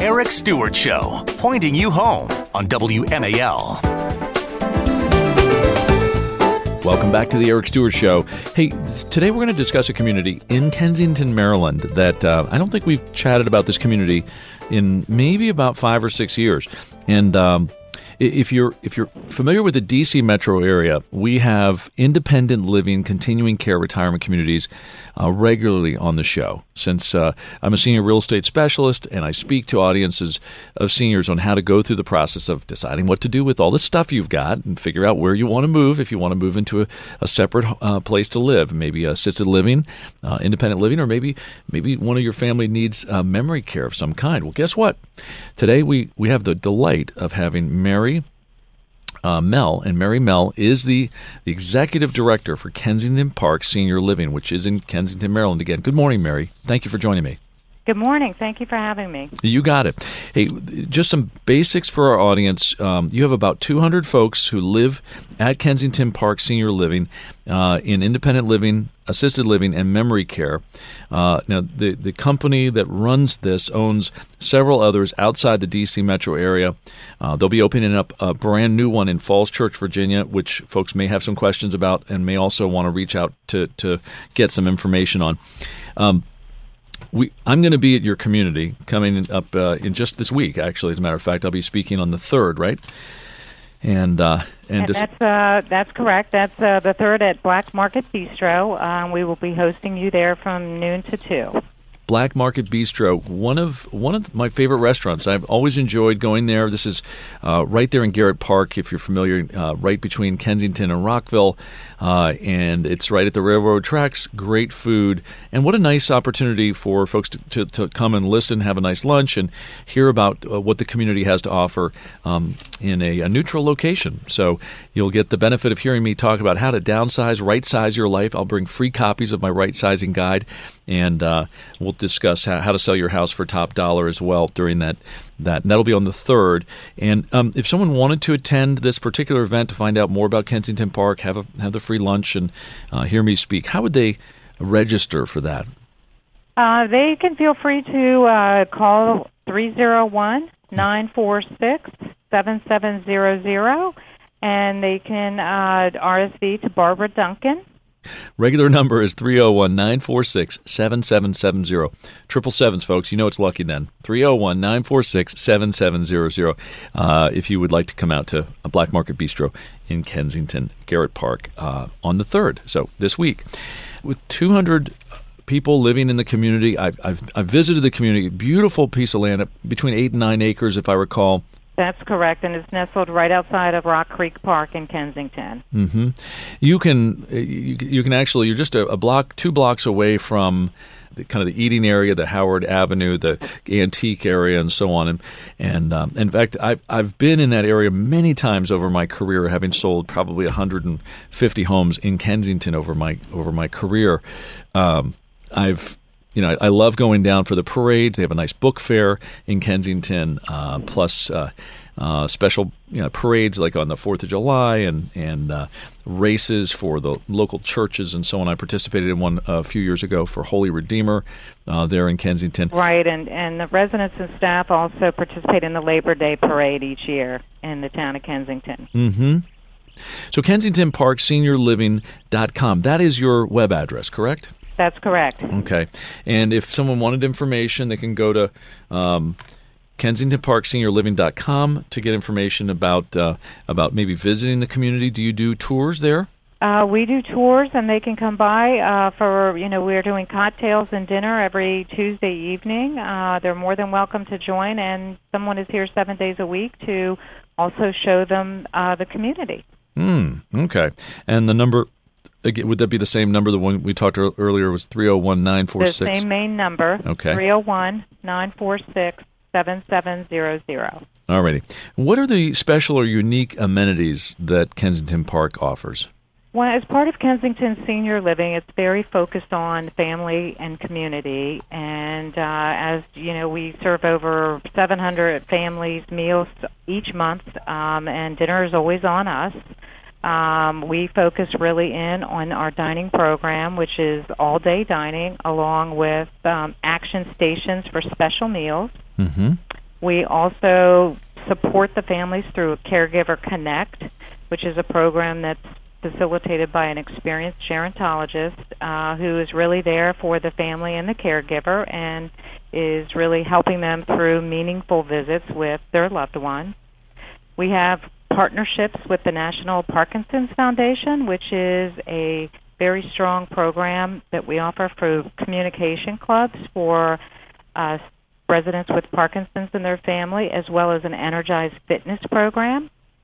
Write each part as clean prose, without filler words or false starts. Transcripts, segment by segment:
Eric Stewart Show, pointing you home on WMAL. Welcome back to the Eric Stewart Show. Hey, today we're going to discuss a community in Kensington, Maryland that I don't think we've chatted about this community in maybe about 5 or 6 years. And if you're familiar with the D.C. metro area, we have independent living, continuing care retirement communities regularly on the show. Since I'm a senior real estate specialist and I speak to audiences of seniors on how to go through the process of deciding what to do with all the stuff you've got and figure out where you want to move if you want to move into a separate place to live, maybe assisted living, independent living, or maybe one of your family needs memory care of some kind. Well, guess what? Today we have the delight of having Mary Mell, and Mary Mell is the executive director for Kensington Park Senior Living, which is in Kensington, Maryland. Again, good morning, Mary. Thank you for joining me. Good morning. Thank you for having me. You got it. Hey, just some basics for our audience. You have about 200 folks who live at Kensington Park Senior Living in independent living, assisted living, and memory care. Now, the company that runs this owns several others outside the D.C. metro area. They'll be opening up a brand new one in Falls Church, Virginia, which folks may have some questions about and may also want to reach out to get some information on. I'm going to be at your community coming up in just this week, actually. As a matter of fact, I'll be speaking on the 3rd, right? And that's correct. That's the 3rd at Black Market Bistro. We will be hosting you there from noon to 2. Black Market Bistro, one of my favorite restaurants. I've always enjoyed going there. This is right there in Garrett Park, if you're familiar, right between Kensington and Rockville, and it's right at the railroad tracks. Great food, and what a nice opportunity for folks to come and listen, have a nice lunch, and hear about what the community has to offer in a neutral location. So you'll get the benefit of hearing me talk about how to downsize, right-size your life. I'll bring free copies of my right-sizing guide, and we'll discuss how to sell your house for top dollar as well during that. And that'll be on the 3rd. And if someone wanted to attend this particular event to find out more about Kensington Park, have the free lunch, and hear me speak, how would they register for that? They can feel free to call 301-946-7700, and they can RSV to Barbara Duncan. Regular number is 301-946-7770. 777s, folks. You know it's lucky then. 301-946-7700 if you would like to come out to a Black Market Bistro in Kensington, Garrett Park on the 3rd, so this week. With 200 people living in the community, I've visited the community. Beautiful piece of land, between 8 and 9 acres, if I recall. That's correct, and it's nestled right outside of Rock Creek Park in Kensington. Mm-hmm. You can actually, you're just a block, 2 blocks away from the eating area, the Howard Avenue, the antique area, and so on. And in fact, I've been in that area many times over my career, having sold probably 150 homes in Kensington over my career. I love going down for the parades. They have a nice book fair in Kensington, plus special parades like on the 4th of July and races for the local churches and so on. I participated in one a few years ago for Holy Redeemer there in Kensington. Right, and the residents and staff also participate in the Labor Day parade each year in the town of Kensington. Mm-hmm. So KensingtonParkSeniorLiving.com, that is your web address, correct? That's correct. Okay. And if someone wanted information, they can go to KensingtonParkSeniorLiving.com to get information about maybe visiting the community. Do you do tours there? We do tours, and they can come by we're doing cocktails and dinner every Tuesday evening. They're more than welcome to join, and someone is here 7 days a week to also show them the community. Okay. And the number... Again, would that be the same number? The one we talked earlier was 301-946? The same main number, okay. 301-946-7700. All righty. What are the special or unique amenities that Kensington Park offers? Well, as part of Kensington Senior Living, it's very focused on family and community. And as you know, we serve over 700 families meals each month, and dinner is always on us. We focus really in on our dining program, which is all-day dining, along with action stations for special meals. Mm-hmm. We also support the families through Caregiver Connect, which is a program that's facilitated by an experienced gerontologist who is really there for the family and the caregiver and is really helping them through meaningful visits with their loved one. We have partnerships with the National Parkinson's Foundation, which is a very strong program that we offer through communication clubs for residents with Parkinson's and their family, as well as an Energized Fitness program.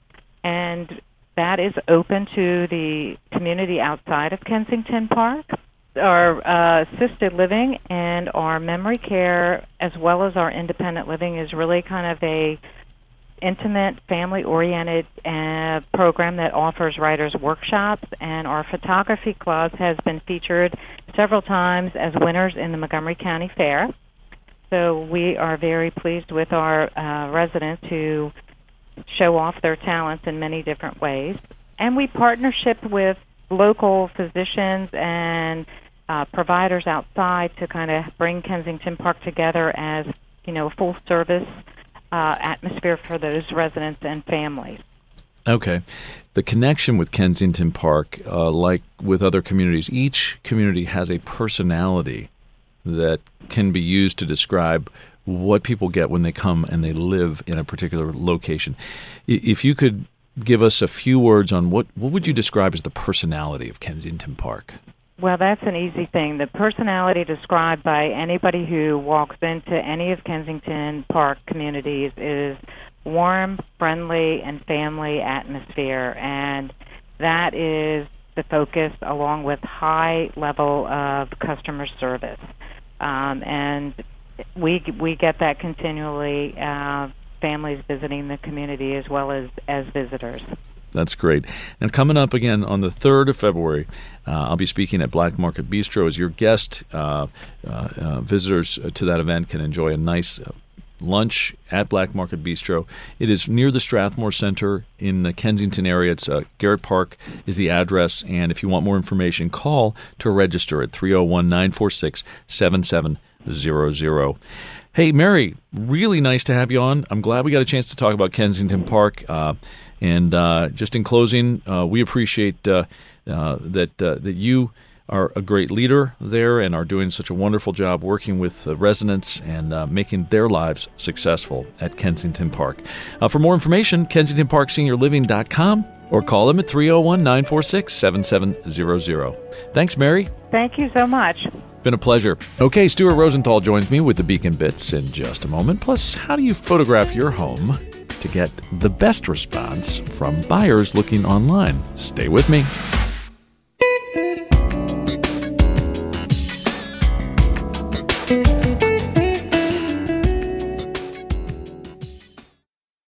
And that is open to the community outside of Kensington Park. Our assisted living and our memory care, as well as our independent living, is really kind of a intimate, family-oriented program that offers writers' workshops, and our photography club has been featured several times as winners in the Montgomery County Fair. So we are very pleased with our residents who show off their talents in many different ways. And we partnership with local physicians and providers outside to kind of bring Kensington Park together as, a full-service atmosphere for those residents and families. Okay. The connection with Kensington Park, like with other communities, each community has a personality that can be used to describe what people get when they come and they live in a particular location. If you could give us a few words on what would you describe as the personality of Kensington Park? Well, that's an easy thing. The personality described by anybody who walks into any of Kensington Park communities is warm, friendly, and family atmosphere, and that is the focus, along with high level of customer service. And we get that continually, families visiting the community as well as visitors. That's great. And coming up again on the 3rd of February, I'll be speaking at Black Market Bistro as your guest. Visitors to that event can enjoy a nice lunch at Black Market Bistro. It is near the Strathmore Center in the Kensington area. It's Garrett Park is the address, and if you want more information, call to register at 301-946-7700. Hey, Mary, really nice to have you on. I'm glad we got a chance to talk about Kensington Park. And just in closing, we appreciate that you are a great leader there and are doing such a wonderful job working with residents and making their lives successful at Kensington Park. For more information, KensingtonParkSeniorLiving.com or call them at 301-946-7700. Thanks, Mary. Thank you so much. Been a pleasure. Okay, Stuart Rosenthal joins me with the Beacon Bits in just a moment. Plus, how do you photograph your home to get the best response from buyers looking online? Stay with me.